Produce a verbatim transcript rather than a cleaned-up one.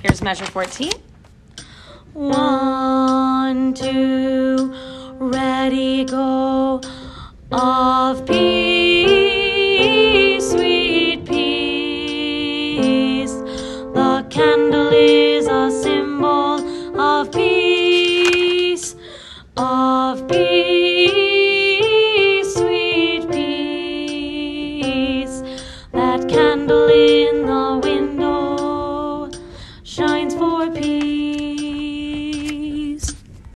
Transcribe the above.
Here's measure fourteen. One, two, ready, go. Of peace, sweet peace. The candle is a symbol of peace, of peace, sweet peace. That candle is